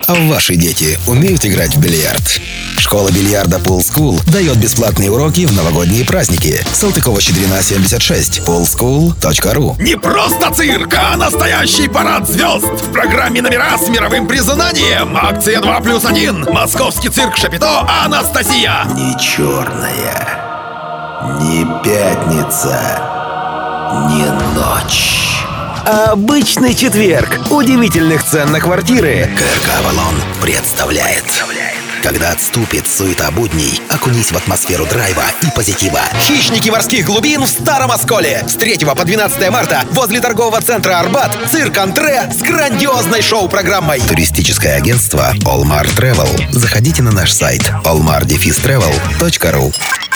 А ваши дети умеют играть в бильярд? Школа бильярда Pool School дает бесплатные уроки в новогодние праздники. Салтыкова-Щедрина, 76. poolschool.ru. Не просто цирк, а настоящий парад звезд. В программе номера с мировым признанием. Акция 2+1. Московский цирк Шапито «Анастасия». Не черная, не пятница, не ночь. Обычный четверг. Удивительных цен на квартиры. КРК «Авалон» представляет. Когда отступит суета будней, окунись в атмосферу драйва и позитива. Хищники морских глубин в Старом Осколе. С 3 по 12 марта возле торгового центра «Арбат» цирк «Антре» с грандиозной шоу-программой. Туристическое агентство Allmar Travel. Заходите на наш сайт allmar-travel.ru.